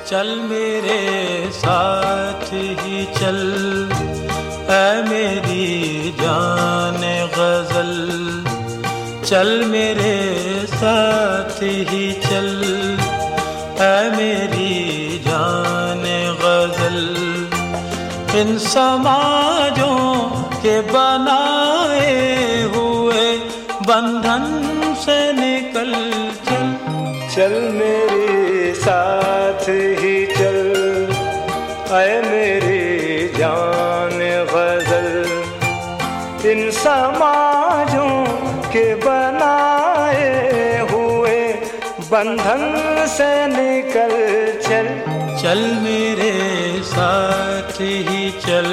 चल मेरे साथ ही चल, ऐ मेरी जान गजल। चल मेरे साथ ही चल, ऐ मेरी जान गजल। इन समाजों के बनाए हुए बंधन से निकल चल। चल मेरे साथ ही चल, ऐ मेरी जान गजल। इन समाजों के बनाए हुए बंधन से निकल चल। चल मेरे साथ ही चल।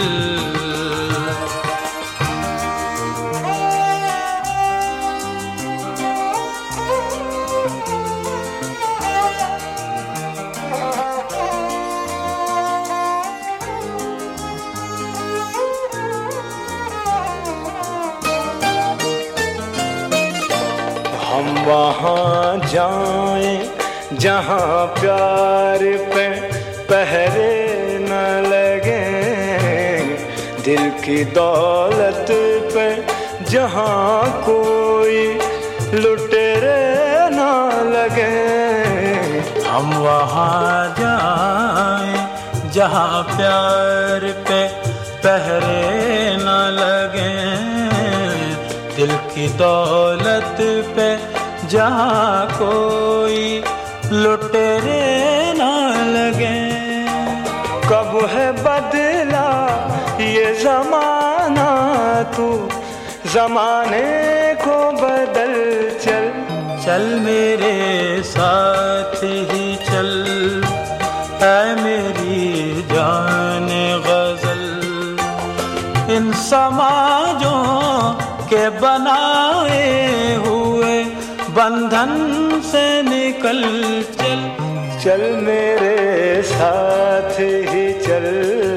हम वहाँ जाएं जहाँ प्यार पे पहरे न लगे, दिल की दौलत पे जहाँ कोई लुटेरे न लगे। हम वहाँ जाएं जहाँ प्यार पे पहरे न लगे, दिल की दौलत पे जहाँ कोई लुटेरे न लगे। कब है बदला ये ज़माना, तू ज़माने को बदल चल। चल मेरे साथ ही चल, ऐ मेरी जान गजल। इन समाजों के बनाए हुए बंधन से निकल चल। चल मेरे साथ ही चल।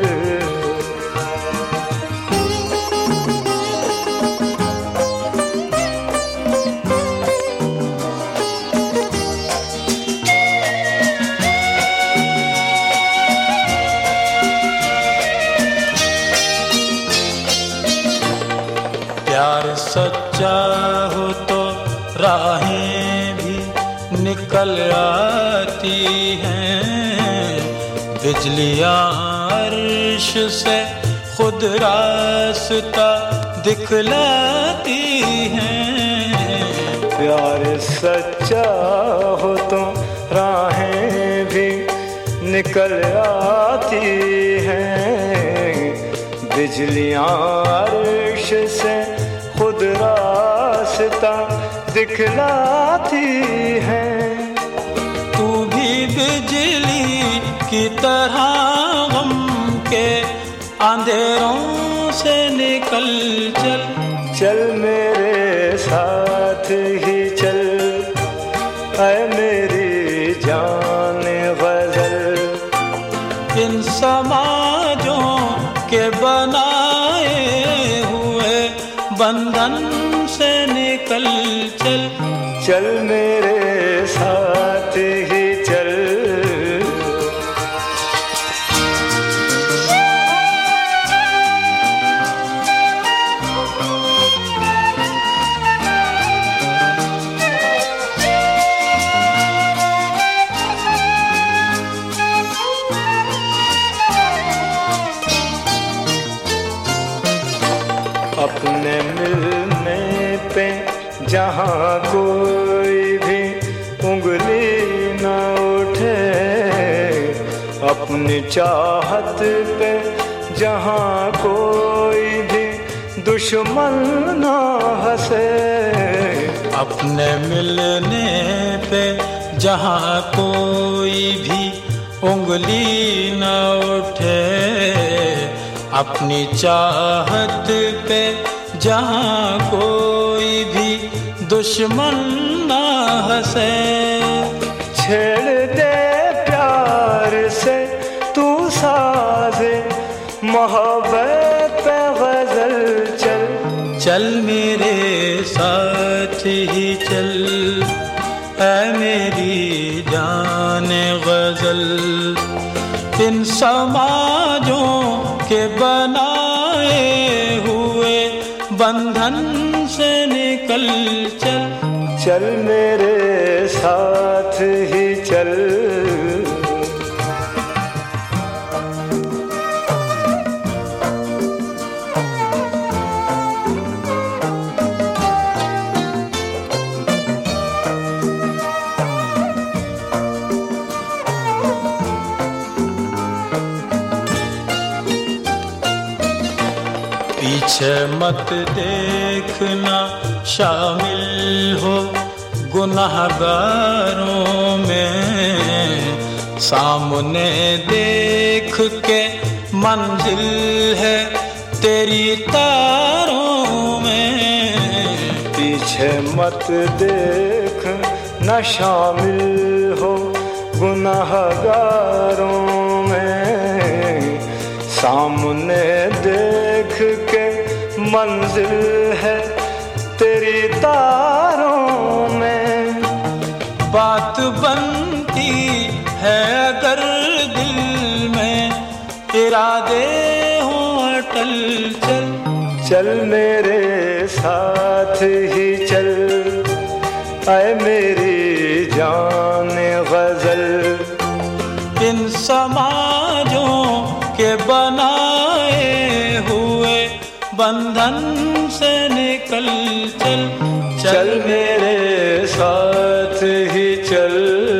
प्यार सच्चा हो तो राहें भी निकल आती हैं, बिजलियां अर्श से खुद रास्ता दिखलाती हैं। प्यार सच्चा हो तो राहें भी निकल आती हैं, बिजलियां अर्श से खुद रास्ता दिखलाती हैं। तू भी बिजली की तरह गम के अंधेरों से निकल चल। चल मेरे साथ ही चल, ऐ मेरी जान गजल। इन समाजों के बनाए हुए बंधन से निकल चल। चल मेरे साथ ही चल। अपने मिलने पे जहाँ कोई भी उंगली न उठे, अपनी चाहत पे जहाँ कोई भी दुश्मन न हंसे। अपने मिलने पे जहाँ कोई भी उंगली न उठे, अपनी चाहत पे जहाँ कोई भी दुश्मन न हंसे। छेड़ दे प्यार से तू साज़े मोहब्बत पे गजल चल। चल मेरे साथ ही चल, ऐ मेरी जान गजल। इन समाजों के बनाए हुए बंधन से निकल चल। चल मेरे साथ ही चल। पीछे मत देखना शामिल हो गुनाहगारों में, सामने देख के मंजिल है तेरी तारों में। पीछे मत देख न शामिल हो गुनाहगारों में, सामने देख के मंजिल है तेरी तारों में। बात बनती है अगर दिल में इरादे हो अटल चल। चल मेरे साथ ही चल, ऐ मेरी जान गजल। इन समाजों के बनाए हुए बंधन से निकल चल। चल मेरे साथ ही चल।